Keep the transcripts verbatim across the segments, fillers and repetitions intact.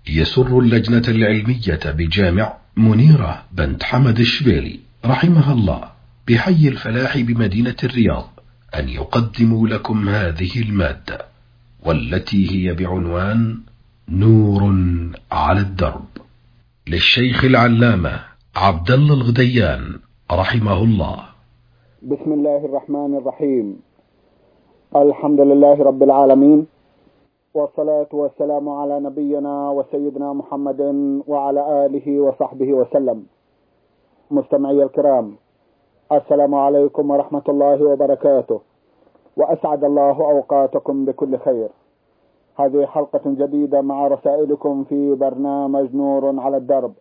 يسر اللجنة العلمية بجامع منيرة بنت حمد الشبيلي رحمها الله بحي الفلاح بمدينة الرياض أن يقدموا لكم هذه المادة، والتي هي بعنوان نور على الدرب، للشيخ العلامة عبد الله الغديان رحمه الله. بسم الله الرحمن الرحيم. الحمد لله رب العالمين، والصلاة والسلام على نبينا وسيدنا محمد وعلى آله وصحبه وسلم. مستمعي الكرام، السلام عليكم ورحمة الله وبركاته، وأسعد الله أوقاتكم بكل خير. هذه حلقة جديدة مع رسائلكم في برنامج نور على الدرب.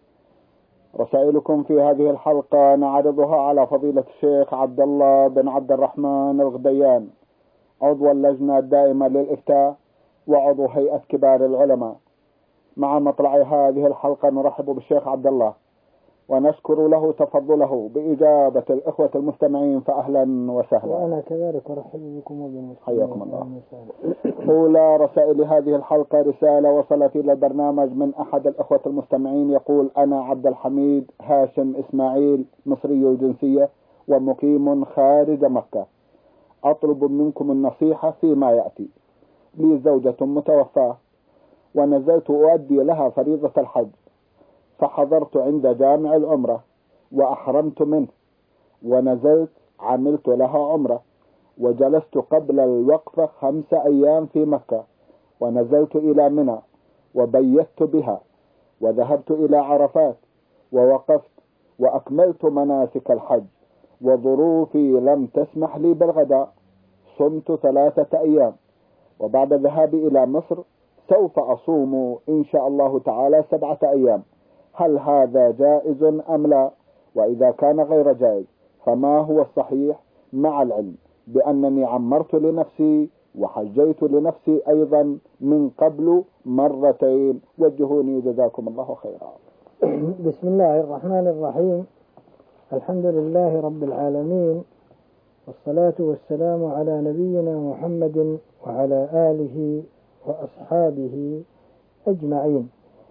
رسائلكم في هذه الحلقة نعرضها على فضيلة الشيخ عبد الله بن عبد الرحمن الغديان، عضو اللجنة الدائمة للإفتاء وعضو هيئة كبار العلماء. مع مطلع هذه الحلقة نرحب بالشيخ عبد الله ونشكر له تفضله بإجابة الإخوة المستمعين، فأهلا وسهلا. وأنا كذلك أرحب بكم وبالمستمعين. حياكم الله. أولى رسائل هذه الحلقة رسالة وصلت إلى البرنامج من أحد الإخوة المستمعين، يقول: أنا عبد الحميد هاشم إسماعيل، مصري الجنسية ومقيم خارج مكة. أطلب منكم النصيحة فيما يأتي. لي زوجة متوفاة ونزلت أؤدي لها فريضة الحج، فحضرت عند جامع العمرة وأحرمت منه، ونزلت عملت لها عمرة، وجلست قبل الوقفة خمس أيام في مكة، ونزلت إلى منى وبيت بها، وذهبت إلى عرفات ووقفت وأكملت مناسك الحج، وظروفي لم تسمح لي بالغداء. صمت ثلاثة أيام، وبعد ذهابي إلى مصر سوف أصوم إن شاء الله تعالى سبعة أيام. هل هذا جائز أم لا؟ وإذا كان غير جائز فما هو الصحيح، مع العلم بأنني عمرت لنفسي وحجيت لنفسي أيضا من قبل مرتين؟ وجهوني جزاكم الله خيرا. بسم الله الرحمن الرحيم. الحمد لله رب العالمين، والصلاة والسلام على نبينا محمد وعلى آله وأصحابه أجمعين.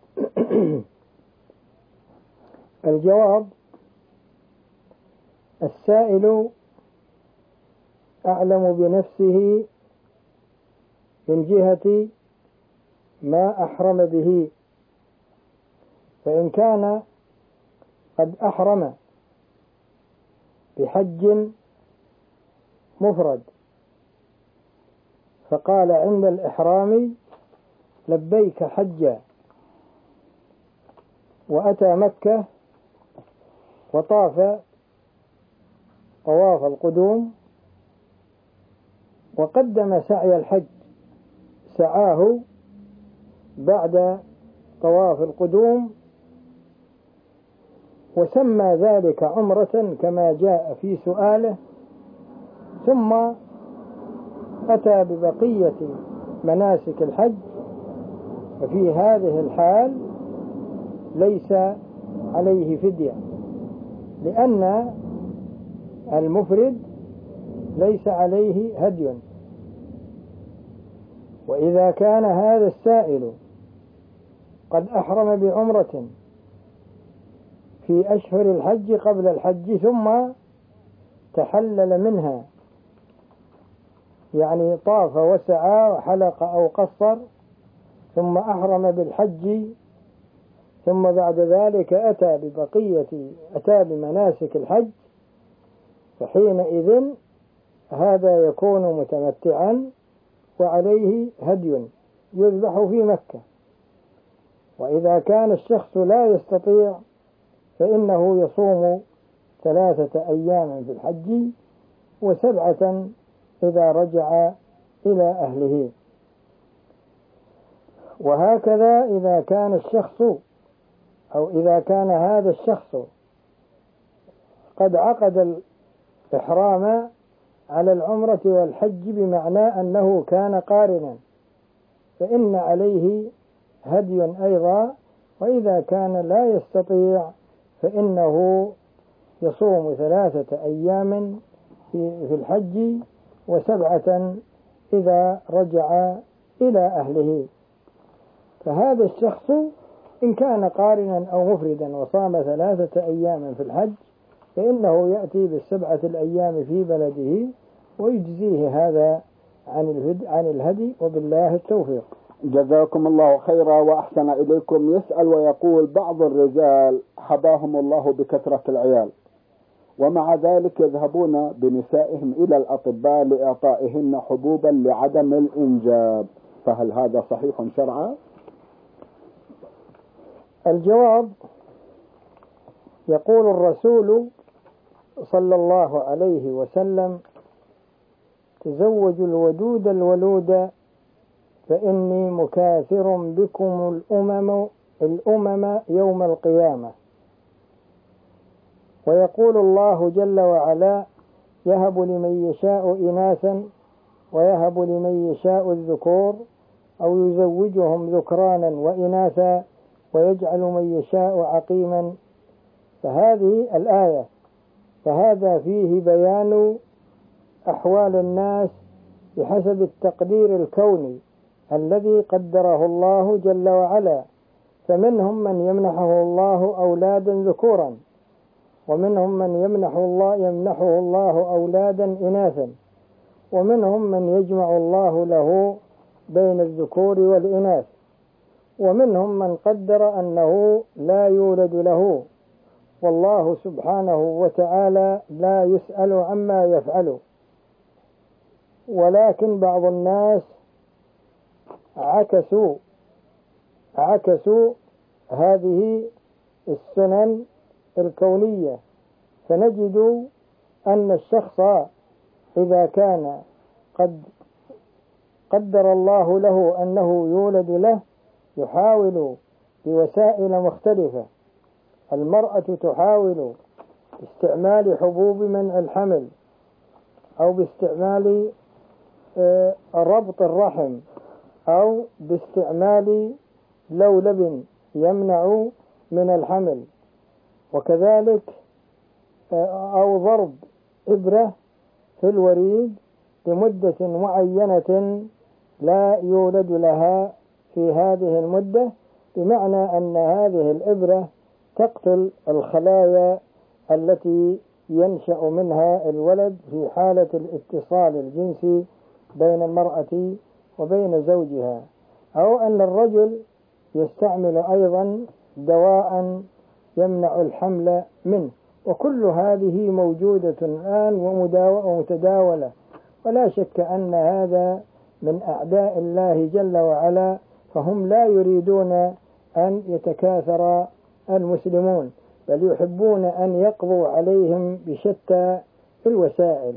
الجواب: السائل أعلم بنفسه من جهة ما أحرم به، فإن كان قد أحرم بحج مفرد فقال عند الإحرام لبيك حجا، وأتى مكة وطاف طواف القدوم وقدم سعي الحج، سعاه بعد طواف القدوم وسمى ذلك عمرة كما جاء في سؤاله، ثم أتى ببقية مناسك الحج، ففي هذه الحال ليس عليه فدية، لأن المفرد ليس عليه هدي. وإذا كان هذا السائل قد أحرم بعمرة في أشهر الحج قبل الحج ثم تحلل منها، يعني طاف وسعى وحلق أو قصر ثم أحرم بالحج، ثم بعد ذلك أتى ببقية أتى بمناسك الحج، فحينئذ هذا يكون متمتعا وعليه هدي يذبح في مكة. وإذا كان الشخص لا يستطيع فإنه يصوم ثلاثة أيام في الحج وسبعة إذا رجع إلى أهله. وهكذا إذا كان الشخص أو إذا كان هذا الشخص قد عقد الإحرام على العمرة والحج بمعنى أنه كان قارنا، فإن عليه هدي أيضا. وإذا كان لا يستطيع فإنه يصوم ثلاثة أيام في الحج وسبعة إذا رجع إلى أهله. فهذا الشخص إن كان قارنا أو مفردا وصام ثلاثة أيام في الحج فإنه يأتي بالسبعة الأيام في بلده ويجزيه هذا عن الهدي, عن الهدي وبالله التوفيق. جزاكم الله خيرا وأحسن إليكم. يسأل ويقول: بعض الرجال حباهم الله بكثرة العيال ومع ذلك يذهبون بنسائهم إلى الأطباء لإعطائهن حبوبا لعدم الإنجاب، فهل هذا صحيح شرعا؟ الجواب: يقول الرسول صلى الله عليه وسلم: تزوجوا الودود الولود فإني مكاثر بكم الأمم الأمم يوم القيامة. ويقول الله جل وعلا: يهب لمن يشاء إناثا ويهب لمن يشاء الذكور أو يزوجهم ذكرانا وإناثا ويجعل من يشاء عقيما. فهذه الآية فهذا فيه بيان أحوال الناس بحسب التقدير الكوني الذي قدره الله جل وعلا، فمنهم من يمنحه الله أولادا ذكورا ومنهم من يمنحه الله يمنحه الله أولادا إناثا ومنهم من يجمع الله له بين الذكور والإناث ومنهم من قدر أنه لا يولد له، والله سبحانه وتعالى لا يسأل عما يفعل. ولكن بعض الناس عكسوا عكسوا هذه السنن الكونية، فنجد أن الشخص إذا كان قد قدر الله له أنه يولد له يحاول بوسائل مختلفة. المرأة تحاول باستعمال حبوب منع الحمل أو باستعمال ربط الرحم أو باستعمال لولب يمنع من الحمل، وكذلك أو ضرب إبرة في الوريد لمدة معينة لا يولد لها في هذه المدة، بمعنى أن هذه الإبرة تقتل الخلايا التي ينشأ منها الولد في حالة الاتصال الجنسي بين المرأة وبين زوجها. أو أن الرجل يستعمل أيضا دواء يمنع الحمل منه، وكل هذه موجودة الآن ومتداولة، ولا شك أن هذا من أعداء الله جل وعلا، فهم لا يريدون أن يتكاثر المسلمون بل يحبون أن يقضوا عليهم بشتى الوسائل.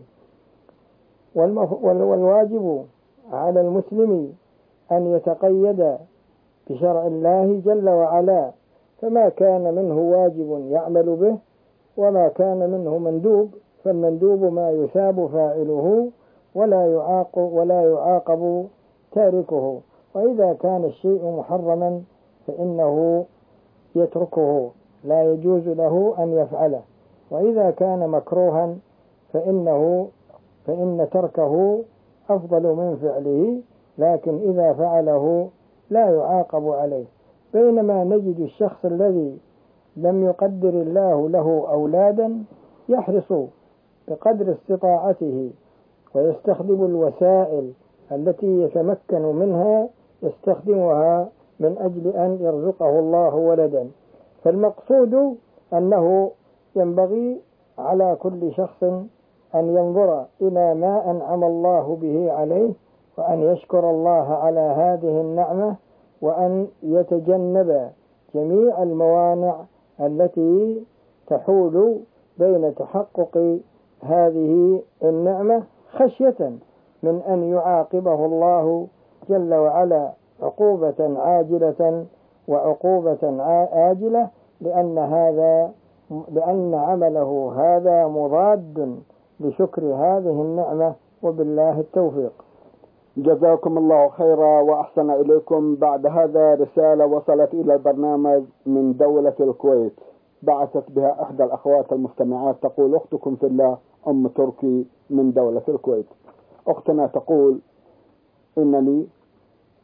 والواجب على المسلم أن يتقيد بشرع الله جل وعلا، فما كان منه واجب يعمل به وما كان منه مندوب، فالمندوب ما يثاب فاعله ولا يعاقب ولا يعاقب تاركه، وإذا كان الشيء محرما فإنه يتركه لا يجوز له أن يفعله، وإذا كان مكروها فإنه فإن تركه أفضل من فعله، لكن إذا فعله لا يعاقب عليه. بينما نجد الشخص الذي لم يقدر الله له أولادا يحرص بقدر استطاعته ويستخدم الوسائل التي يتمكن منها يستخدمها من أجل أن يرزقه الله ولدا. فالمقصود أنه ينبغي على كل شخص أن ينظر إلى ما أنعم الله به عليه وأن يشكر الله على هذه النعمة، وأن يتجنب جميع الموانع التي تحول بين تحقق هذه النعمة، خشية من أن يعاقبه الله جل وعلا عقوبة عاجلة وعقوبة آجلة، لأن هذا لأن عمله هذا مضاد لشكر هذه النعمة، وبالله التوفيق. جزاكم الله خيرا وأحسن إليكم. بعد هذا رسالة وصلت إلى البرنامج من دولة الكويت، بعثت بها إحدى الأخوات المستمعات، تقول: أختكم في الله أم تركي من دولة الكويت. أختنا تقول: إنني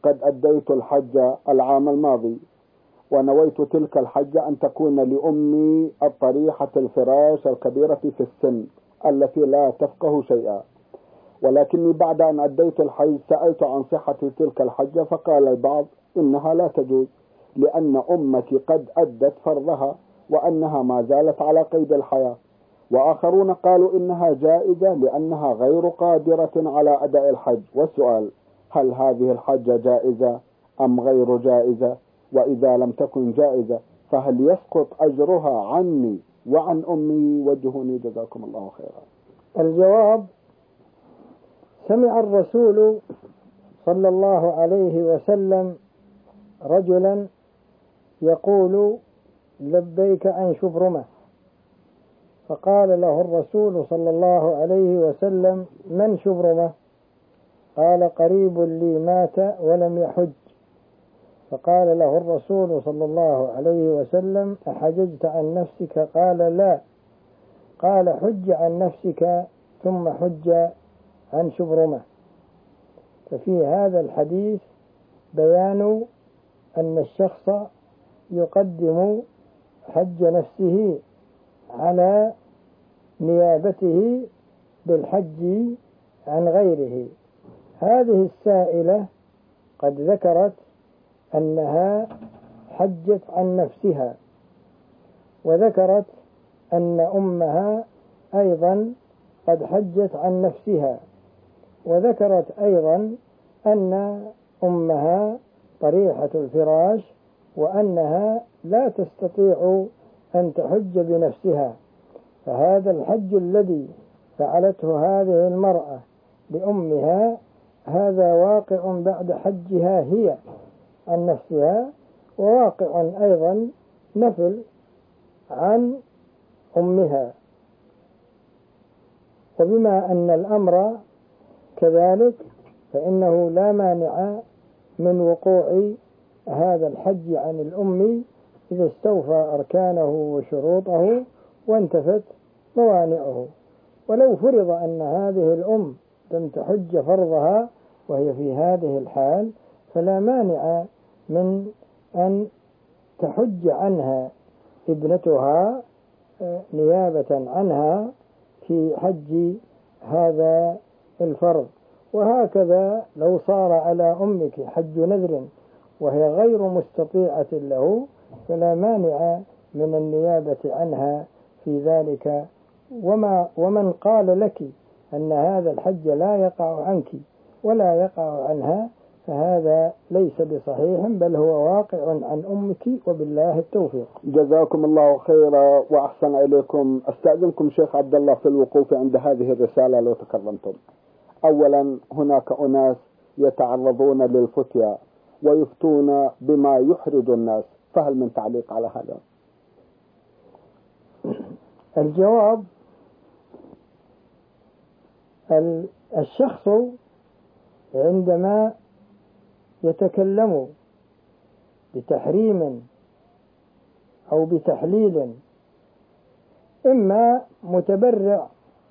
قد أديت الحج العام الماضي، ونويت تلك الحجة أن تكون لأمي الطريحة الفراش الكبيرة في السن التي لا تفقه شيئا، ولكني بعد أن أديت الحج سألت عن صحة تلك الحجة، فقال البعض إنها لا تجوز لأن أمك قد أدت فرضها وأنها ما زالت على قيد الحياة، وآخرون قالوا إنها جائزة لأنها غير قادرة على أداء الحج. والسؤال: هل هذه الحجة جائزة أم غير جائزة؟ وإذا لم تكن جائزة فهل يسقط أجرها عني وعن أمي؟ وجهوني جزاكم الله خيرا. الجواب: سمع الرسول صلى الله عليه وسلم رجلا يقول: لبيك عن شبرمة، فقال له الرسول صلى الله عليه وسلم: من شبرمة؟ قال: قريب لي مات ولم يحج. فقال له الرسول صلى الله عليه وسلم: أحججت عن نفسك؟ قال: لا. قال: حج عن نفسك ثم حج عن شبرمة. ففي هذا الحديث بيان أن الشخص يقدم حج نفسه على نيابته بالحج عن غيره. هذه السائلة قد ذكرت أنها حجت عن نفسها، وذكرت أن أمها أيضا قد حجت عن نفسها، وذكرت أيضا أن أمها طريحة الفراش وأنها لا تستطيع أن تحج بنفسها. فهذا الحج الذي فعلته هذه المرأة لأمها هذا واقع بعد حجها هي عن نفسها، وواقع أيضا نفل عن أمها. وبما أن الأمر كذلك فإنه لا مانع من وقوع هذا الحج عن الأم إذا استوفى أركانه وشروطه وانتفت موانعه. ولو فرض أن هذه الأم لم تحج فرضها وهي في هذه الحال، فلا مانع من أن تحج عنها ابنتها نيابة عنها في حج هذا الفرض. وهكذا لو صار على أمك حج نذر وهي غير مستطيعة له، فلا مانع من النيابة عنها في ذلك. وما ومن قال لك أن هذا الحج لا يقع عنك ولا يقع عنها فهذا ليس بصحيح، بل هو واقع عن أمك، وبالله التوفيق. جزاكم الله خيرا وأحسن إليكم. أستأذنكم شيخ عبد الله في الوقوف عند هذه الرسالة لو تكرمتم. أولا، هناك أناس يتعرضون للفتيا ويفتون بما يحرج الناس، فهل من تعليق على هذا؟ الجواب: الشخص عندما يتكلم بتحريم أو بتحليل إما متبرع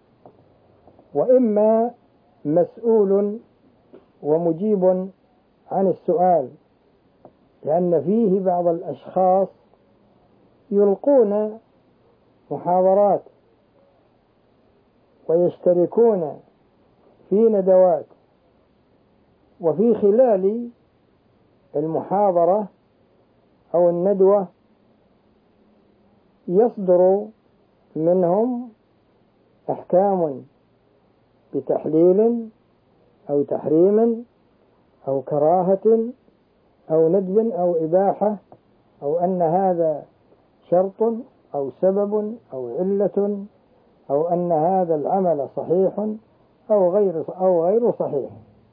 وإما مسؤول ومجيب عن السؤال، لأن فيه بعض الأشخاص يلقون محاضرات ويشتركون في ندوات، وفي خلال المحاضرة أو الندوة يصدر منهم أحكام بتحليل أو تحريم أو كراهة أو ندب أو إباحة، أو أن هذا شرط أو سبب أو علة، أو أن هذا العمل صحيح أو غير أو غير صحيح.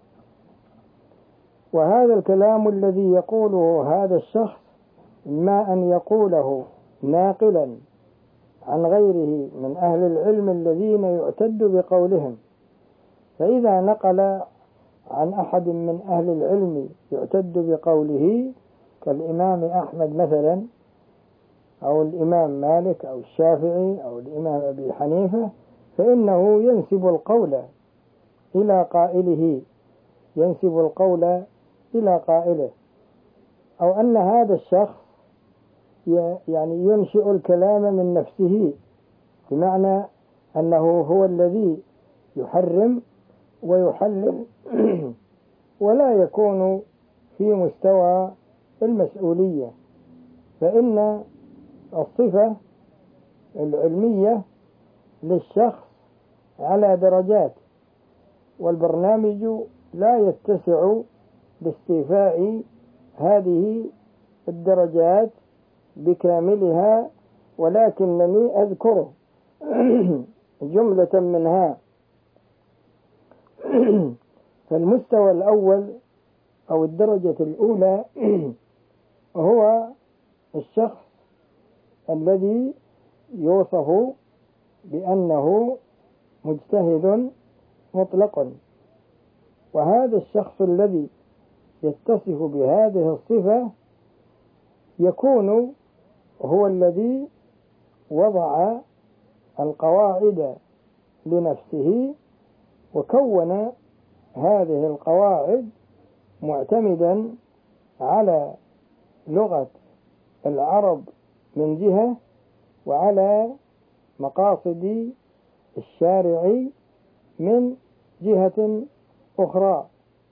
وهذا الكلام الذي يقوله هذا الشخص إما أن يقوله ناقلا عن غيره من أهل العلم الذين يعتد بقولهم، فإذا نقل عن أحد من أهل العلم يعتد بقوله كالإمام أحمد مثلا، أو الإمام مالك أو الشافعي أو الإمام أبي حنيفة، فإنه ينسب القول إلى قائله، ينسب القول إلى قائله، أو أن هذا الشخص يعني ينشئ الكلام من نفسه، بمعنى أنه هو الذي يحرم ويحلل ولا يكون في مستوى المسؤولية. فإن الصفة العلمية للشخص على درجات، والبرنامج لا يتسع لاستيفاء هذه الدرجات بكاملها، ولكنني أذكر جملة منها. فالمستوى الأول أو الدرجة الأولى هو الشخص الذي يوصف بأنه مجتهد مطلق، وهذا الشخص الذي يتصف بهذه الصفة يكون هو الذي وضع القواعد لنفسه، وكون هذه القواعد معتمدا على لغة العرب من جهة، وعلى مقاصد الشارع من جهة أخرى،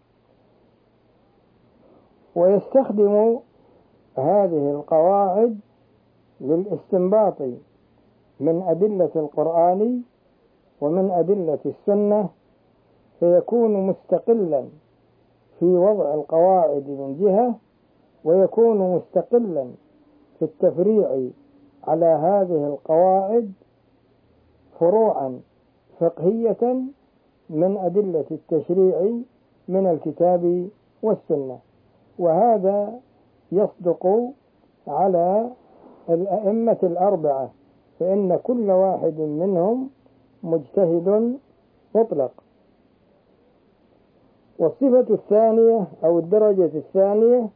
ويستخدم هذه القواعد للاستنباط من أدلة القرآن ومن أدلة السنة، فيكون مستقلا في وضع القواعد من جهة، ويكون مستقلا في التفريع على هذه القواعد فروعا فقهية من أدلة التشريع من الكتاب والسنة. وهذا يصدق على الأئمة الأربعة، فإن كل واحد منهم مجتهد مطلق. والصفة الثانية أو الدرجة الثانية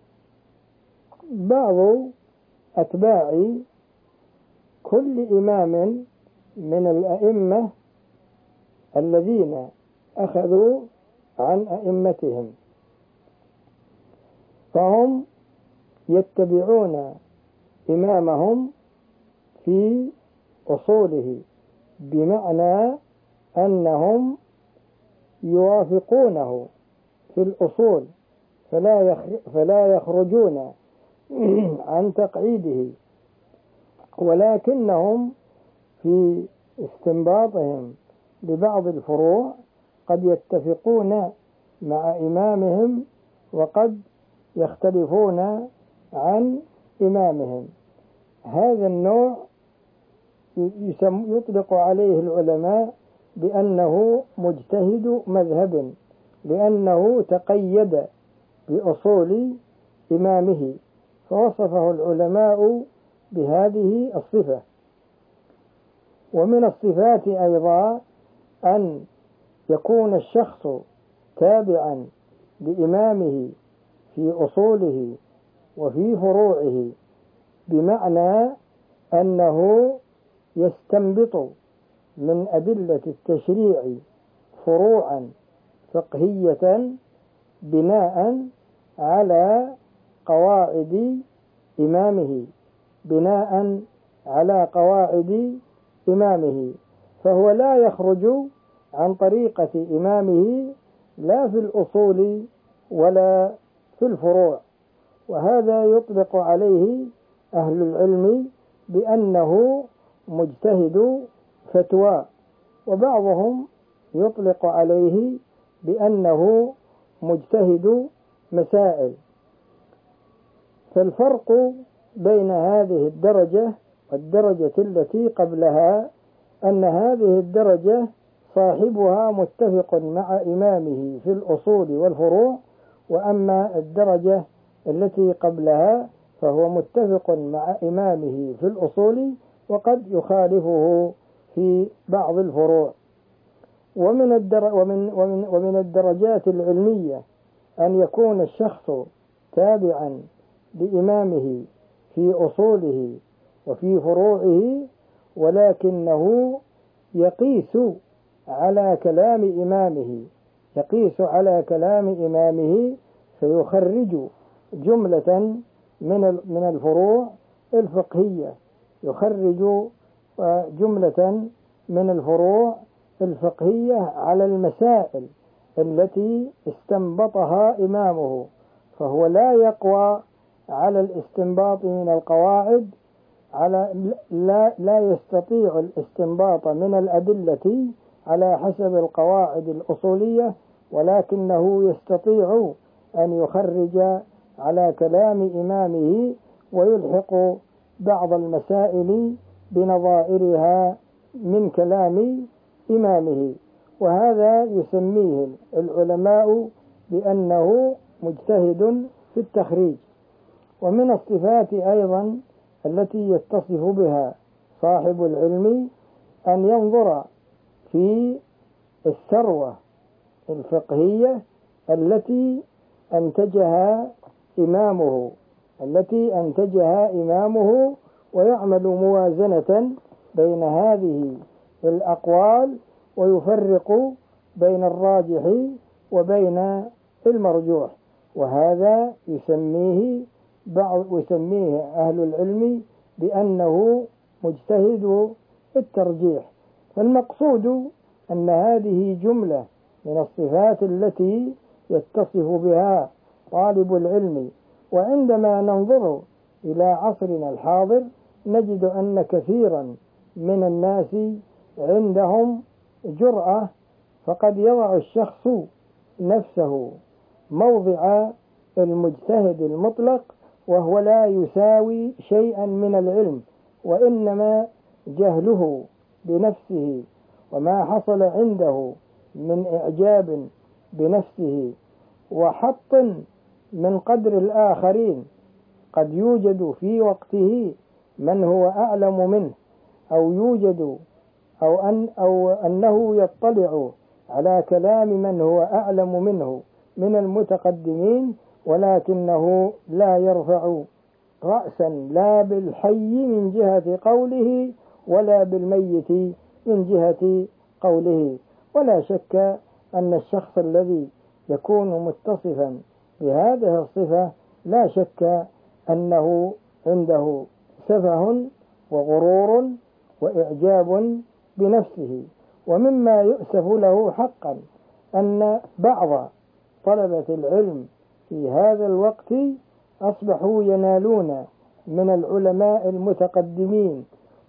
بعض أتباع كل إمام من الأئمة الذين أخذوا عن أئمتهم، فهم يتبعون إمامهم في أصوله، بمعنى أنهم يوافقونه في الأصول، فلا فلا يخرجون عن تقعيده، ولكنهم في استنباطهم لبعض الفروع قد يتفقون مع إمامهم وقد يختلفون عن إمامهم. هذا النوع يطلق عليه العلماء بأنه مجتهد مذهب، لأنه تقيد بأصول إمامه، فوصفه العلماء بهذه الصفة. ومن الصفات أيضا أن يكون الشخص تابعا لإمامه في أصوله وفي فروعه، بمعنى أنه يستنبط من أدلة التشريع فروعا فقهية بناء على قواعد إمامه بناء على قواعد إمامه فهو لا يخرج عن طريقة إمامه لا في الأصول ولا في الفروع. وهذا يطلق عليه أهل العلم بأنه مجتهد فتوى، وبعضهم يطلق عليه بأنه مجتهد مسائل. فالفرق بين هذه الدرجة والدرجة التي قبلها أن هذه الدرجة صاحبها متفق مع إمامه في الأصول والفروع، وأما الدرجة التي قبلها فهو متفق مع إمامه في الأصول وقد يخالفه في بعض الفروع. ومن, الدر ومن, ومن, ومن الدرجات العلمية أن يكون الشخص تابعا لإمامه في أصوله وفي فروعه، ولكنه يقيس على كلام إمامه يقيس على كلام إمامه فيخرج جملة من من الفروع الفقهية، يخرج جملة من الفروع الفقهية على المسائل التي استنبطها إمامه، فهو لا يقوى على الاستنباط من القواعد، على لا لا يستطيع الاستنباط من الأدلة على حسب القواعد الأصولية، ولكنه يستطيع أن يخرج على كلام إمامه ويلحق بعض المسائل بنظائرها من كلام إمامه، وهذا يسميه العلماء بأنه مجتهد في التخريج. ومن الصفات أيضا التي يتصف بها صاحب العلم أن ينظر في الثروة الفقهية التي أنتجها إمامه التي أنتجها إمامه ويعمل موازنة بين هذه الأقوال ويفرق بين الراجح وبين المرجوح، وهذا يسميه بعض يسميه أهل العلم بأنه مجتهد الترجيح. فالمقصود أن هذه جملة من الصفات التي يتصف بها طالب العلم. وعندما ننظر إلى عصرنا الحاضر نجد أن كثيرا من الناس عندهم جرأة، فقد يضع الشخص نفسه موضع المجتهد المطلق وهو لا يساوي شيئا من العلم، وإنما جهله بنفسه وما حصل عنده من إعجاب بنفسه وحط من قدر الآخرين، قد يوجد في وقته من هو أعلم منه، أو يوجد أو أن أو أنه يطلع على كلام من هو أعلم منه من المتقدمين، ولكنه لا يرفع رأسا لا بالحي من جهة قوله ولا بالميت من جهة قوله. ولا شك أن الشخص الذي يكون متصفا بهذه الصفة لا شك أنه عنده سفه وغرور وإعجاب بنفسه. ومما يؤسف له حقا أن بعض طلبة العلم في هذا الوقت أصبحوا ينالون من العلماء المتقدمين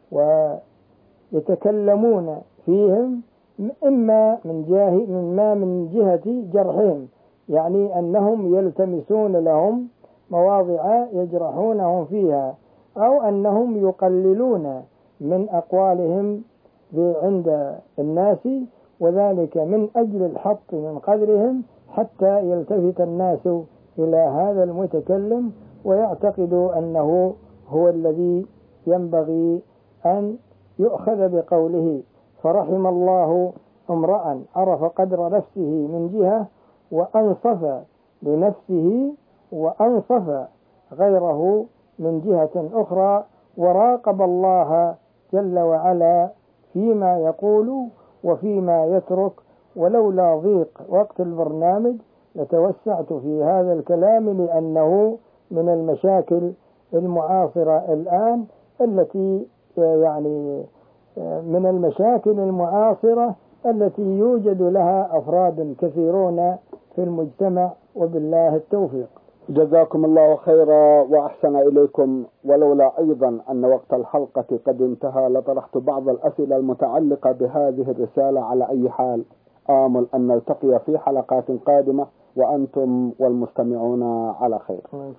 ويتكلمون فيهم إما من جاه من ما من جهة جرحهم، يعني أنهم يلتمسون لهم مواضع يجرحونهم فيها، أو أنهم يقللون من أقوالهم عند الناس، وذلك من أجل الحط من قدرهم حتى يلتفت الناس إلى هذا المتكلم ويعتقدوا أنه هو الذي ينبغي أن يؤخذ بقوله. فرحم الله امرأ عرف قدر نفسه من جهة وأنصف لنفسه وأنصف غيره من جهة أخرى، وراقب الله جل وعلا فيما يقول وفيما يترك. ولولا ضيق وقت البرنامج لتوسعت في هذا الكلام، لأنه من المشاكل المعاصرة الآن التي يعني من المشاكل المعاصرة التي يوجد لها أفراد كثيرون في المجتمع، وبالله التوفيق. جزاكم الله خيرا وأحسن إليكم. ولولا أيضا أن وقت الحلقة قد انتهى لطرحت بعض الأسئلة المتعلقة بهذه الرسالة. على أي حال آمل أن نلتقي في حلقات قادمة وأنتم والمستمعون على خير.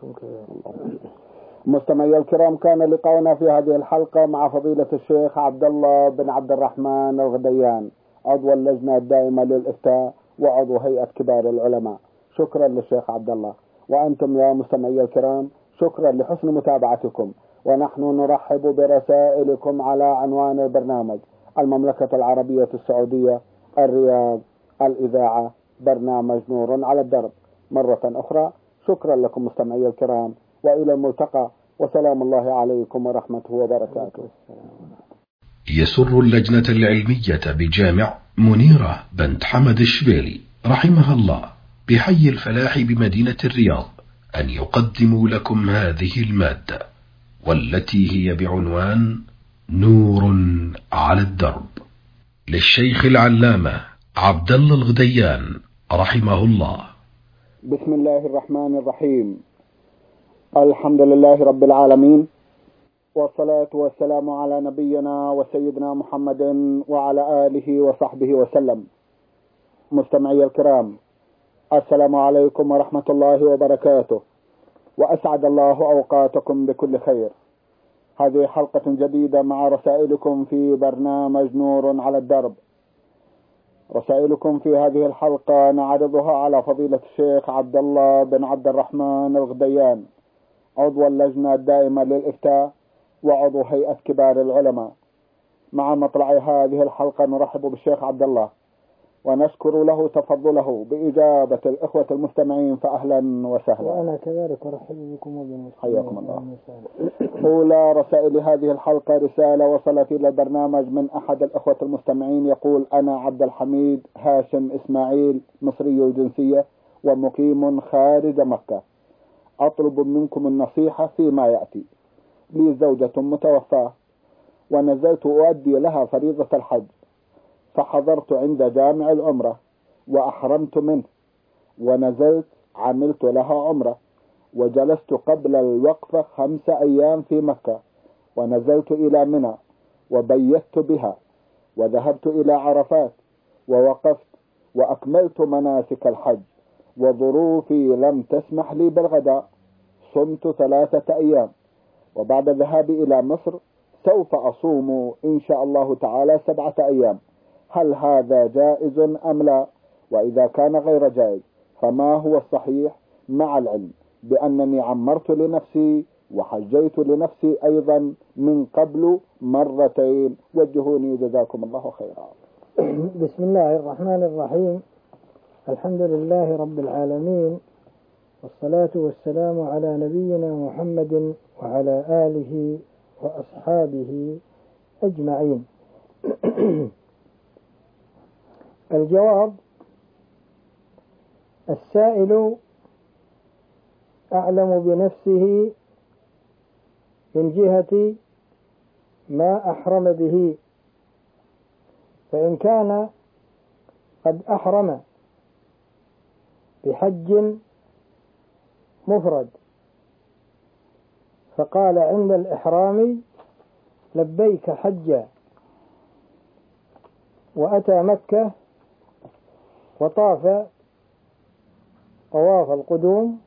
مستمعي الكرام، كان لقاؤنا في هذه الحلقة مع فضيلة الشيخ عبد الله بن عبد الرحمن الغديان، عضو اللجنة الدائمة للإفتاء وعضو هيئة كبار العلماء. شكرا للشيخ عبد الله. وأنتم يا مستمعي الكرام شكرا لحسن متابعتكم، ونحن نرحب برسائلكم على عنوان البرنامج: المملكة العربية السعودية، الرياض، الإذاعة، برنامج نور على الدرب. مرة أخرى شكرا لكم مستمعي الكرام، وإلى الملتقى، وسلام الله عليكم ورحمته وبركاته. يسر اللجنة العلمية بجامع منيرة بنت حمد الشبيلي رحمها الله بحي الفلاح بمدينة الرياض أن يقدموا لكم هذه المادة، والتي هي بعنوان نور على الدرب، للشيخ العلامة عبد الله الغديان رحمه الله. بسم الله الرحمن الرحيم. الحمد لله رب العالمين، والصلاة والسلام على نبينا وسيدنا محمد وعلى آله وصحبه وسلم. مستمعي الكرام، السلام عليكم ورحمة الله وبركاته، وأسعد الله أوقاتكم بكل خير. هذه حلقة جديدة مع رسائلكم في برنامج نور على الدرب. رسائلكم في هذه الحلقة نعرضها على فضيلة الشيخ عبد الله بن عبد الرحمن الغديان، عضو اللجنة الدائمة للإفتاء وعضو هيئة كبار العلماء. مع مطلع هذه الحلقة نرحب بالشيخ عبد الله ونشكر له تفضله بإجابة الإخوة المستمعين، فأهلا وسهلا. وأنا كذلك أرحب بكم وبكم. حياكم الله. أولى رسائل هذه الحلقة رسالة وصلت إلى البرنامج من أحد الإخوة المستمعين، يقول: أنا عبد الحميد هاشم إسماعيل، مصري الجنسية ومقيم خارج مكة. أطلب منكم النصيحة فيما يأتي. لي زوجة متوفاة ونزلت أؤدي لها فريضة الحج، فحضرت عند جامع العمرة وأحرمت منه، ونزلت عملت لها عمرة، وجلست قبل الوقفة خمس أيام في مكة، ونزلت إلى منى وبيت بها، وذهبت إلى عرفات ووقفت وأكملت مناسك الحج، وظروفي لم تسمح لي بالغداء. صمت ثلاثة أيام، وبعد ذهابي إلى مصر سوف أصوم إن شاء الله تعالى سبعة أيام. هل هذا جائز أم لا؟ وإذا كان غير جائز فما هو الصحيح، مع العلم بأنني عمرت لنفسي وحجيت لنفسي أيضا من قبل مرتين؟ وجهوني جزاكم الله خيرا. بسم الله الرحمن الرحيم. الحمد لله رب العالمين، والصلاة والسلام على نبينا محمد وعلى آله وأصحابه أجمعين. الجواب: السائل أعلم بنفسه من جهة ما أحرم به، فإن كان قد أحرم بحج مفرد فقال عند الإحرام لبيك حجا، وأتى مكة وطاف طواف القدوم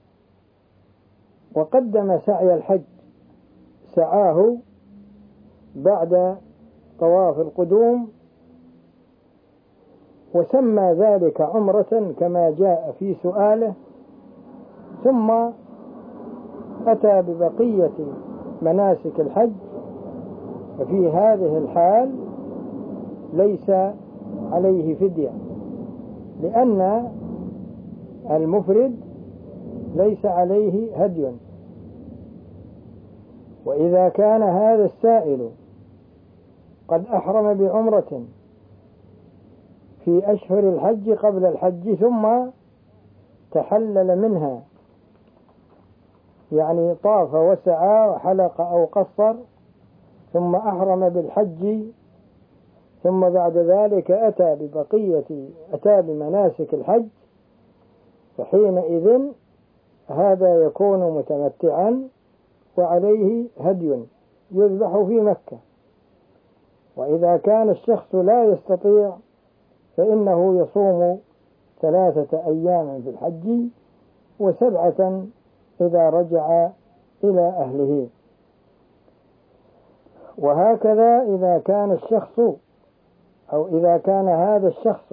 وقدم سعي الحج، سعاه بعد طواف القدوم وسمى ذلك عمرة كما جاء في سؤاله، ثم أتى ببقية مناسك الحج، ففي هذه الحال ليس عليه فدية، لأن المفرد ليس عليه هدي. وإذا كان هذا السائل قد أحرم بعمرة في أشهر الحج قبل الحج ثم تحلل منها، يعني طاف وسعى وحلق أو قصر ثم أحرم بالحج، ثم بعد ذلك أتى ببقية أتى بمناسك الحج، فحينئذ هذا يكون متمتعا وعليه هدي يذبح في مكة. وإذا كان الشخص لا يستطيع فإنه يصوم ثلاثة أيام في الحج وسبعة إذا رجع إلى أهله. وهكذا إذا كان الشخص أو إذا كان هذا الشخص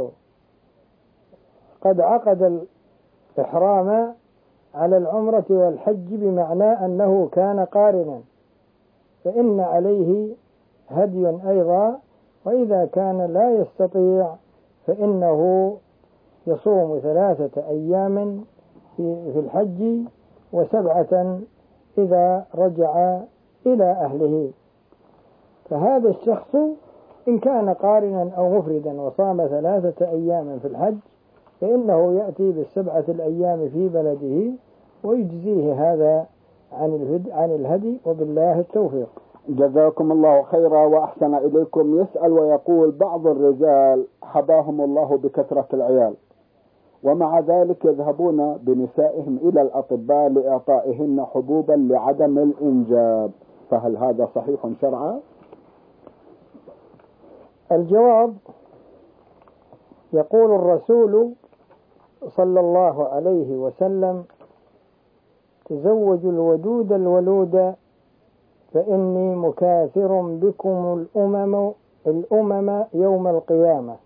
قد عقد الإحرام على العمرة والحج بمعنى أنه كان قارنا، فإن عليه هدي أيضا. وإذا كان لا يستطيع فإنه يصوم ثلاثة أيام في الحج وسبعة إذا رجع إلى أهله. فهذا الشخص إن كان قارنا أو مفردا وصام ثلاثة أيام في الحج فإنه يأتي بالسبعة الأيام في بلده ويجزيه هذا عن عن الهدي، وبالله التوفيق. جزاكم الله خيرا وأحسن إليكم. يسأل ويقول: بعض الرجال حباهم الله بكثرة العيال، ومع ذلك يذهبون بنسائهم إلى الأطباء لإعطائهن حبوبا لعدم الإنجاب، فهل هذا صحيح شرعا؟ الجواب: يقول الرسول صلى الله عليه وسلم: تزوجوا الودود الولود فإني مكاثر بكم الأمم الأمم يوم القيامة.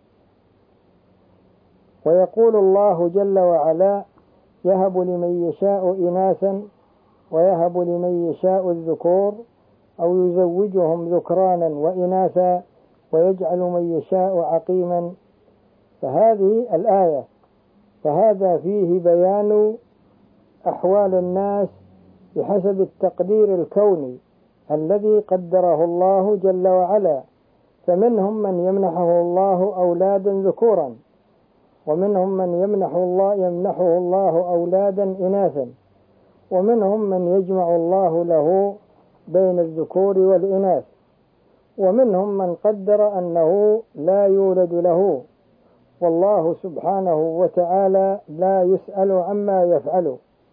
ويقول الله جل وعلا: يهب لمن يشاء إناثا ويهب لمن يشاء الذكور أو يزوجهم ذكرانا وإناثا ويجعل من يشاء عقيما. فهذه الآية فهذا فيه بيان أحوال الناس بحسب التقدير الكوني الذي قدره الله جل وعلا، فمنهم من يمنحه الله أولادا ذكورا، ومنهم من يمنح الله يمنحه الله أولادا إناثا، ومنهم من يجمع الله له بين الذكور والإناث، ومنهم من قدر أنه لا يولد له، والله سبحانه وتعالى لا يسأل عما يفعل.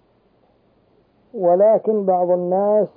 ولكن بعض الناس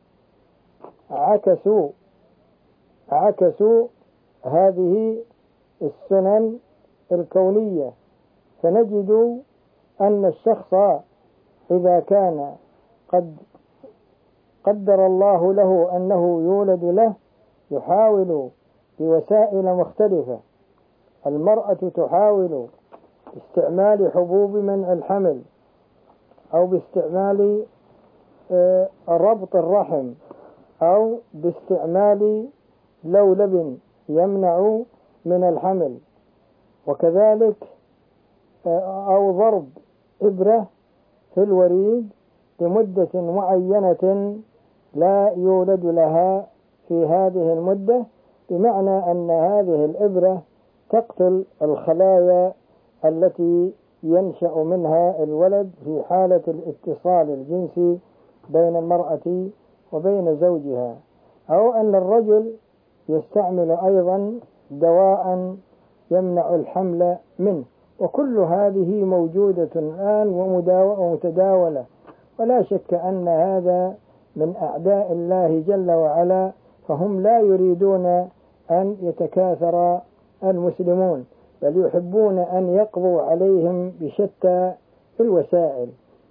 عكسوا عكسوا هذه السنن الكونية، فنجد أن الشخص إذا كان قد قدر الله له أنه يولد له يحاول بوسائل مختلفة. المرأة تحاول باستعمال حبوب منع الحمل، أو باستعمال ربط الرحم، أو باستعمال لولب يمنع من الحمل، وكذلك أو ضرب إبرة في الوريد لمدة معينة لا يولد لها في هذه المدة، بمعنى أن هذه الإبرة تقتل الخلايا التي ينشأ منها الولد في حالة الاتصال الجنسي بين المرأة وبين زوجها. أو أن الرجل يستعمل أيضا دواء يمنع الحمل منه، وكل هذه موجودة الآن ومتداولة، ولا شك أن هذا من أعداء الله جل وعلا، فهم لا يريدون أن يتكاثر المسلمون، بل يحبون أن يقضوا عليهم بشتى الوسائل.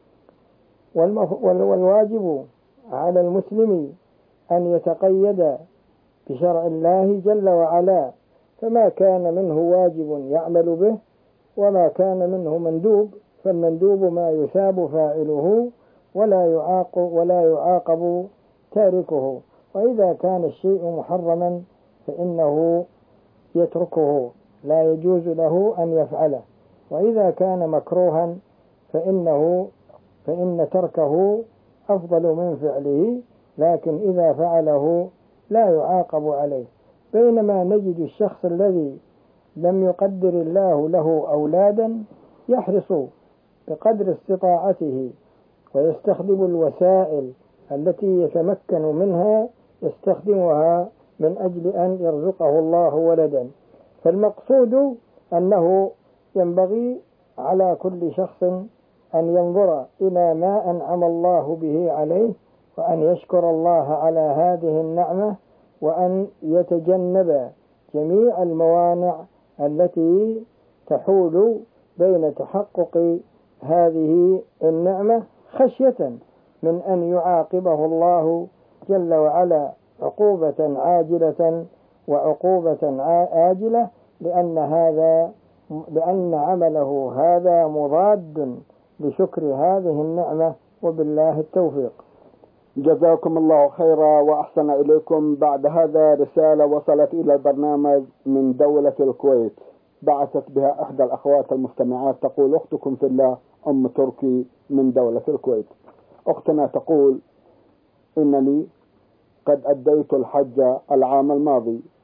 والواجب على المسلم أن يتقيد بشرع الله جل وعلا، فما كان منه واجب يعمل به، وما كان منه مندوب فالمندوب ما يثاب فاعله ولا يعاقب ولا يعاقب تاركه. وإذا كان الشيء محرما فإنه يتركه، لا يجوز له أن يفعله. وإذا كان مكروها فإنه فإن تركه أفضل من فعله، لكن إذا فعله لا يعاقب عليه. بينما نجد الشخص الذي لم يقدر الله له أولادا يحرص بقدر استطاعته ويستخدم الوسائل التي يتمكن منها، يستخدمها من أجل أن يرزقه الله ولدا. فالمقصود أنه ينبغي على كل شخص أن ينظر إلى ما أنعم الله به عليه، وأن يشكر الله على هذه النعمة، وأن يتجنب جميع الموانع التي تحول بين تحقق هذه النعمة، خشية من أن يعاقبه الله جل وعلا عقوبة عاجلة وعقوبة آجلة، لأن هذا لأن عمله هذا مضاد لشكر هذه النعمة، وبالله التوفيق. جزاكم الله خيرا وأحسن إليكم. بعد هذا رسالة وصلت إلى البرنامج من دولة الكويت، بعثت بها إحدى الأخوات المستمعات، تقول: أختكم في الله أم تركي من دولة الكويت. أختنا تقول: إنني قد أديت الحج العام الماضي،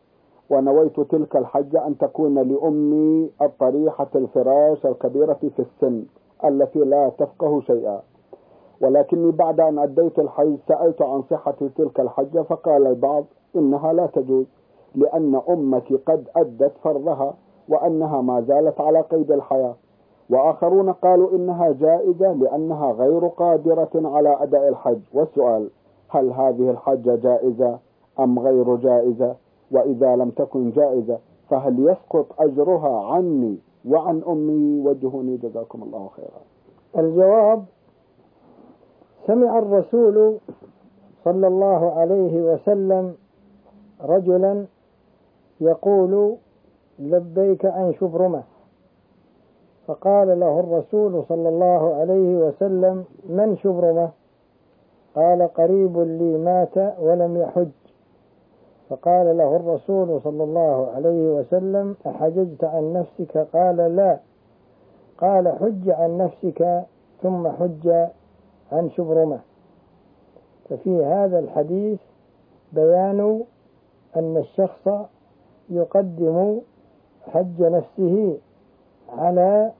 ونويت تلك الحجة أن تكون لأمي الطريحة الفراش الكبيرة في السن التي لا تفقه شيئا، ولكني بعد أن أديت الحج سألت عن صحة تلك الحجة، فقال البعض إنها لا تجوز لأن أمك قد أدت فرضها وأنها ما زالت على قيد الحياة، وآخرون قالوا إنها جائزة لأنها غير قادرة على أداء الحج. والسؤال: هل هذه الحجة جائزة أم غير جائزة؟ وإذا لم تكن جائزة فهل يسقط أجرها عني وعن أمي؟ وجهوني جزاكم الله خيرا. الجواب: سمع الرسول صلى الله عليه وسلم رجلا يقول: لبيك عن شبرمة، فقال له الرسول صلى الله عليه وسلم: من شبرمة؟ قال: قريب لي مات ولم يحج. فقال له الرسول صلى الله عليه وسلم: أحججت عن نفسك؟ قال: لا. قال: حج عن نفسك ثم حج عن شبرمة. ففي هذا الحديث بيان أن الشخص يقدم حج نفسه على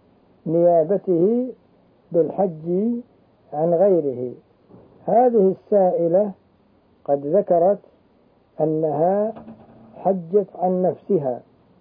نيابته بالحج عن غيره. هذه السائلة قد ذكرت أنها حجت عن نفسها،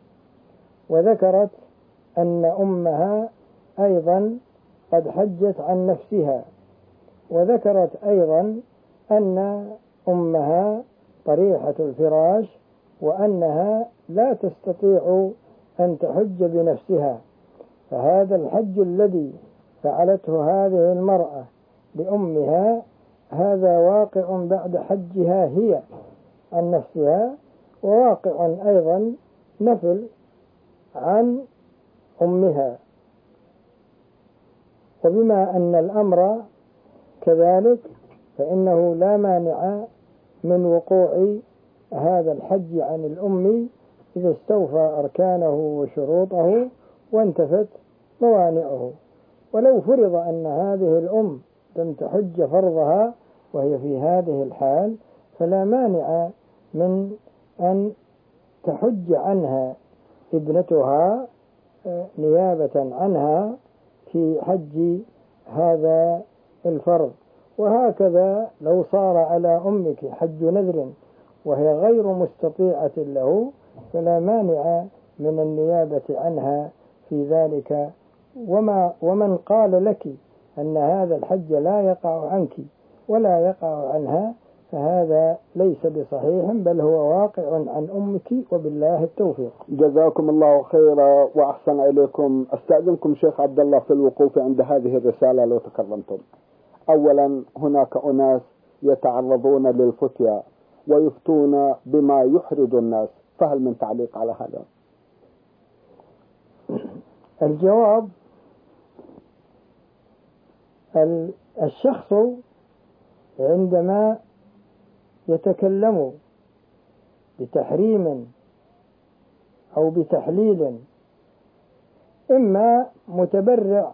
وذكرت أن أمها أيضا قد حجت عن نفسها، وذكرت أيضا أن أمها طريحة الفراش وأنها لا تستطيع أن تحج بنفسها. فهذا الحج الذي فعلته هذه المرأة لأمها هذا واقع بعد حجها هي عن نفسها، وواقع أيضا نفل عن أمها. وبما أن الأمر كذلك فإنه لا مانع من وقوع هذا الحج عن الأم إذا استوفى أركانه وشروطه وانتفت موانعه. ولو فرض أن هذه الأم لم تحج فرضها وهي في هذه الحال فلا مانع من أن تحج عنها ابنتها نيابة عنها في حج هذا الفرض. وهكذا لو صار على أمك حج نذر وهي غير مستطيعة له فلا مانع من النيابة عنها في ذلك. وما ومن قال لك أن هذا الحج لا يقع عنك ولا يقع عنها فهذا ليس بصحيح، بل هو واقع عن أمك، وبالله التوفيق. جزاكم الله خيرا وأحسن إليكم. أستأذنكم شيخ عبد الله في الوقوف عند هذه الرسالة لو تكرمتم. أولا، هناك أناس يتعرضون للفتيا ويفتون بما يحرج الناس، فهل من تعليق على هذا؟ الجواب: الشخص عندما يتكلم بتحريم أو بتحليل إما متبرع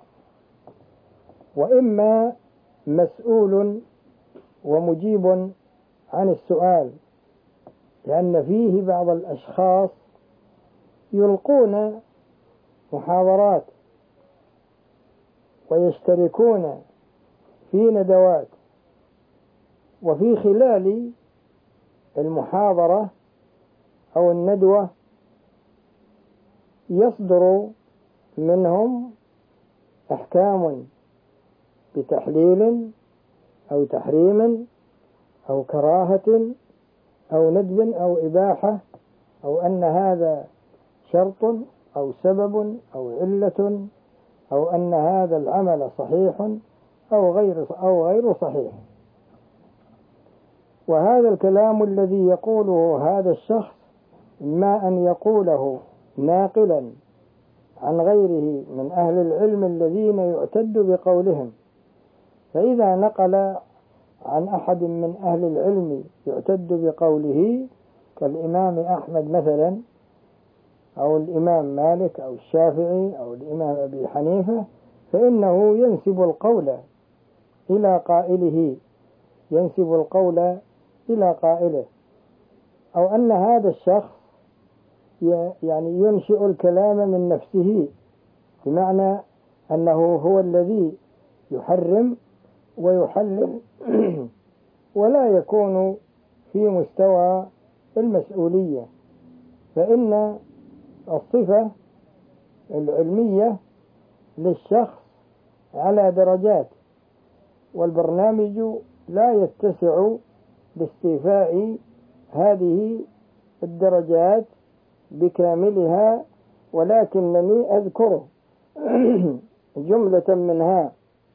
وإما مسؤول ومجيب عن السؤال، لأن فيه بعض الأشخاص يلقون محاضرات ويشتركون في ندوات، وفي خلال المحاضرة أو الندوة يصدر منهم أحكام بتحليل أو تحريم أو كراهة أو ندب أو إباحة، أو أن هذا شرط أو سبب أو علة، أو أن هذا العمل صحيح أو غير أو غير صحيح. وهذا الكلام الذي يقوله هذا الشخص إما أن يقوله ناقلا عن غيره من أهل العلم الذين يعتد بقولهم، فإذا نقل عن أحد من أهل العلم يعتد بقوله كالإمام أحمد مثلا أو الإمام مالك أو الشافعي أو الإمام أبي حنيفة، فإنه ينسب القول إلى قائله ينسب القول إلى قائله، أو أن هذا الشخص يعني ينشئ الكلام من نفسه، بمعنى أنه هو الذي يحرم ويحلل ولا يكون في مستوى المسؤولية. فإن الصفة العلمية للشخص على درجات، والبرنامج لا يتسع لاستيفاء هذه الدرجات بكاملها، ولكنني أذكر جملة منها.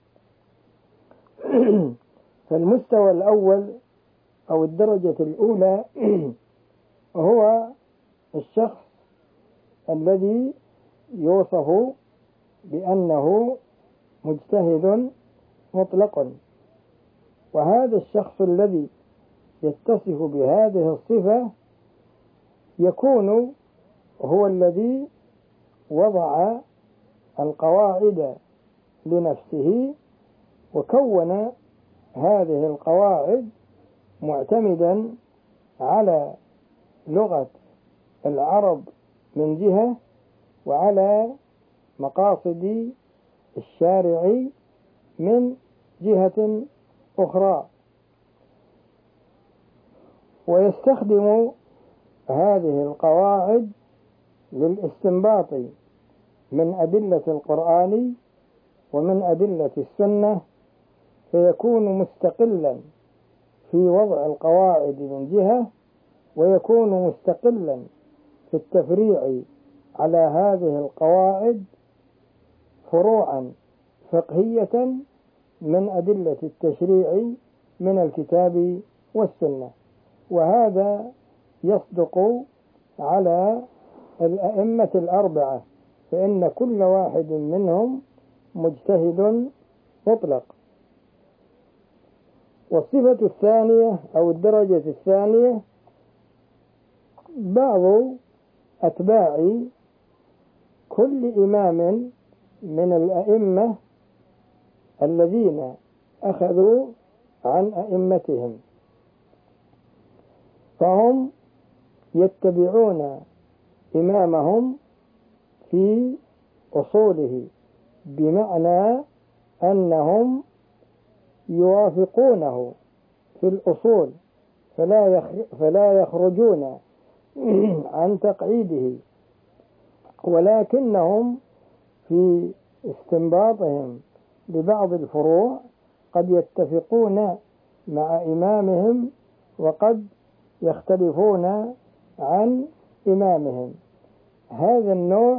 فالمستوى الأول أو الدرجة الأولى هو الشخص الذي يوصف بأنه مجتهد مطلق، وهذا الشخص الذي يتصف بهذه الصفة يكون هو الذي وضع القواعد لنفسه، وكون هذه القواعد معتمدا على لغة العرب من جهة، وعلى مقاصد الشارع من جهة أخرى، ويستخدم هذه القواعد للاستنباط من أدلة القرآن ومن أدلة السنة، فيكون مستقلا في وضع القواعد من جهة، ويكون مستقلا في التفريع على هذه القواعد فروعا فقهية من أدلة التشريع من الكتاب والسنة. وهذا يصدق على الأئمة الأربعة، فإن كل واحد منهم مجتهد مطلق. والصفة الثانية أو الدرجة الثانية بعض أتباع كل إمام من الأئمة الذين أخذوا عن أئمتهم، فهم يتبعون إمامهم في أصوله، بمعنى أنهم يوافقونه في الأصول، فلا فلا يخرجون عن تقعيده، ولكنهم في استنباطهم لبعض الفروع قد يتفقون مع إمامهم وقد يختلفون عن إمامهم. هذا النوع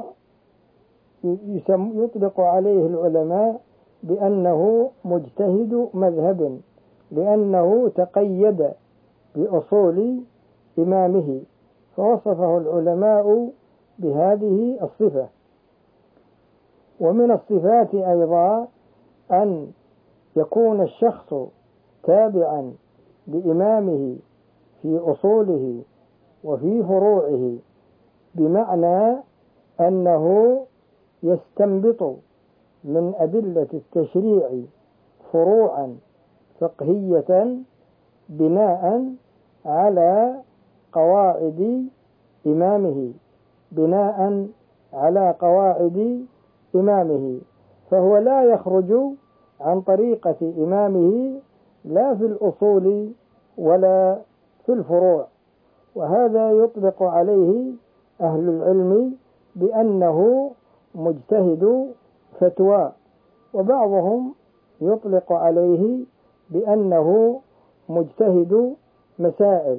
يطلق عليه العلماء بأنه مجتهد مذهب، لأنه تقيد بأصول إمامه، فوصفه العلماء بهذه الصفة. ومن الصفات أيضا أن يكون الشخص تابعا لإمامه في أصوله وفي فروعه، بمعنى أنه يستنبط من أدلة التشريع فروعا فقهية بناء على قواعد إمامه بناء على قواعد إمامه فهو لا يخرج عن طريقة إمامه لا في الأصول ولا في الفروع. وهذا يطلق عليه أهل العلم بأنه مجتهد فتوى، وبعضهم يطلق عليه بأنه مجتهد مسائل.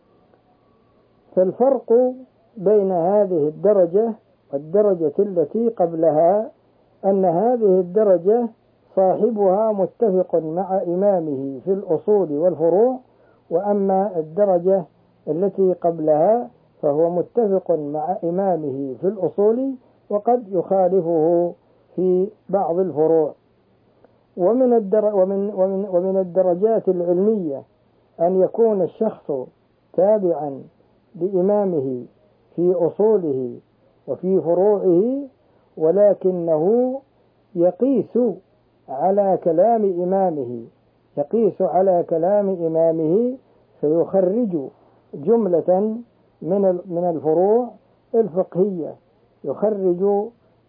فالفرق بين هذه الدرجة والدرجة التي قبلها أن هذه الدرجة صاحبها متفق مع إمامه في الأصول والفروع، وأما الدرجة التي قبلها فهو متفق مع إمامه في الأصول وقد يخالفه في بعض الفروع. ومن, الدر ومن, ومن, ومن الدرجات العلمية أن يكون الشخص تابعا لإمامه في أصوله وفي فروعه، ولكنه يقيس على كلام إمامه يقيس على كلام إمامه فيخرج جملة من من الفروع الفقهية، يخرج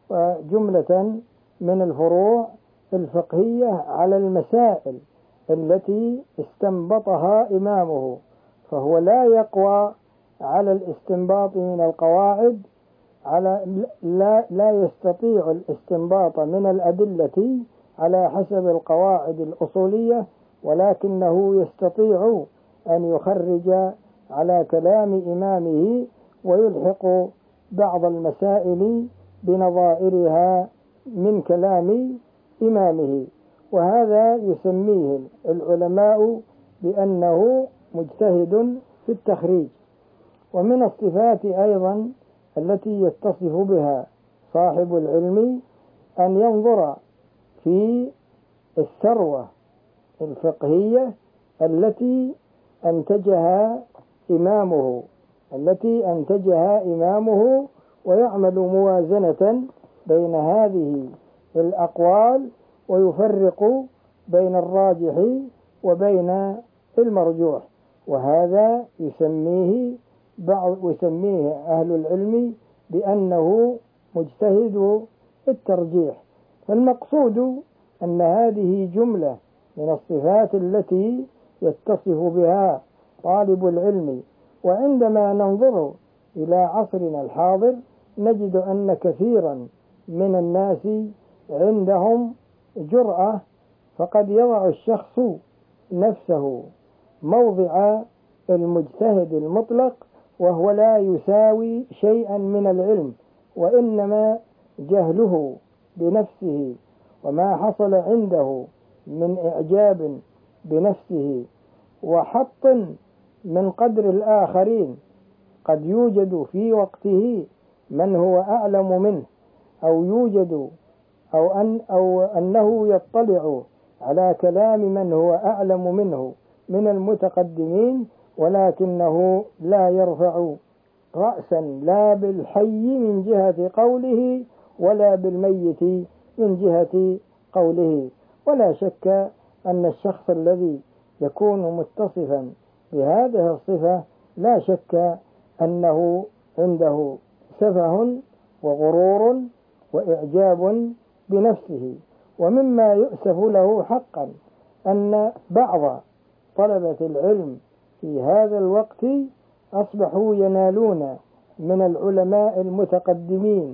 جملة من الفروع الفقهية على المسائل التي استنبطها إمامه، فهو لا يقوى على الاستنباط من القواعد، على لا لا يستطيع الاستنباط من الأدلة على حسب القواعد الأصولية، ولكنه يستطيع أن يخرج على كلام إمامه ويلحق بعض المسائل بنظائرها من كلام إمامه، وهذا يسميه العلماء بأنه مجتهد في التخريج. ومن الصفات أيضا التي يتصف بها صاحب العلم أن ينظر في الثروة الفقهية التي أنتجها إمامه التي أنتجها إمامه ويعمل موازنة بين هذه الأقوال ويفرق بين الراجح وبين المرجوح، وهذا يسميه بعض يسميه أهل العلم بأنه مجتهد الترجيح. فالمقصود أن هذه جملة من الصفات التي يتصف بها طالب العلم. وعندما ننظر إلى عصرنا الحاضر نجد أن كثيرا من الناس عندهم جرأة، فقد يضع الشخص نفسه موضع المجتهد المطلق وهو لا يساوي شيئا من العلم، وإنما جهله بنفسه وما حصل عنده من إعجاب بنفسه وحط من قدر الآخرين، قد يوجد في وقته من هو أعلم منه، أو يوجد أو, أن أو أنه يطلع على كلام من هو أعلم منه من المتقدمين، ولكنه لا يرفع رأسا لا بالحي من جهة قوله ولا بالميت من جهة قوله. ولا شك أن الشخص الذي يكون متصفا بهذه الصفة لا شك أنه عنده سفه وغرور وإعجاب بنفسه. ومما يؤسف له حقا أن بعض طلبة العلم في هذا الوقت أصبحوا ينالون من العلماء المتقدمين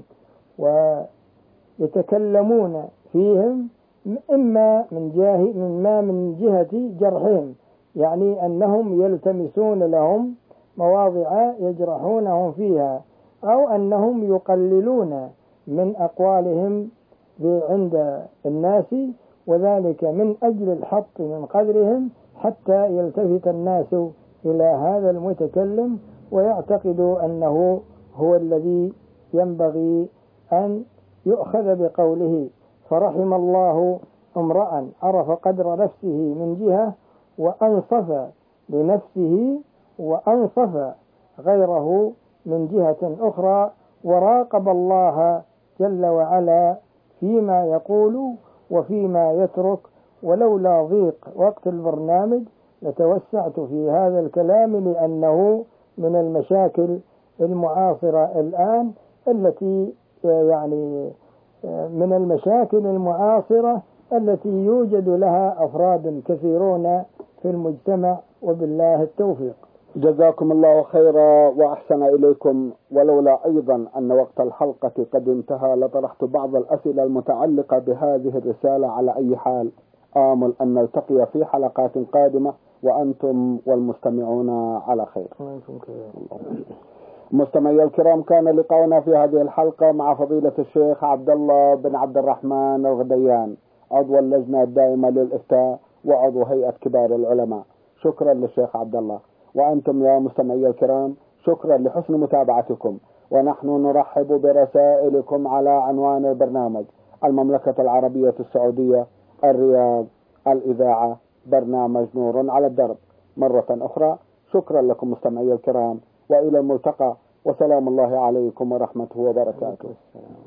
ويتكلمون فيهم إما من جاه من ما من جهة جرحهم، يعني أنهم يلتمسون لهم مواضع يجرحونهم فيها، أو أنهم يقللون من أقوالهم عند الناس، وذلك من أجل الحط من قدرهم حتى يلتفت الناس إلى هذا المتكلم ويعتقدوا أنه هو الذي ينبغي أن يؤخذ بقوله. فرحم الله امرأ عرف قدر نفسه من جهة وأنصف لنفسه وأنصف غيره من جهة أخرى، وراقب الله جل وعلا فيما يقول وفيما يترك. ولولا ضيق وقت البرنامج لتوسعت في هذا الكلام، لأنه من المشاكل المعاصرة الآن التي يعني من المشاكل المعاصرة التي يوجد لها أفراد كثيرون في المجتمع، وبالله التوفيق. جزاكم الله خيرا وأحسن إليكم. ولولا أيضا أن وقت الحلقة قد انتهى لطرحت بعض الأسئلة المتعلقة بهذه الرسالة. على أي حال آمل أن نلتقي في حلقات قادمة وأنتم والمستمعون على خير. مستمعي الكرام، كان لقاؤنا في هذه الحلقة مع فضيلة الشيخ عبد الله بن عبد الرحمن الغديان، عضو اللجنة الدائمة للإفتاء وعضو هيئة كبار العلماء. شكرا للشيخ عبد الله. وأنتم يا مستمعي الكرام شكرا لحسن متابعتكم، ونحن نرحب برسائلكم على عنوان البرنامج: المملكة العربية السعودية، الرياض، الإذاعة، برنامج نور على الدرب. مرة أخرى شكرا لكم مستمعي الكرام، وإلى الملتقى، وسلام الله عليكم ورحمته وبركاته.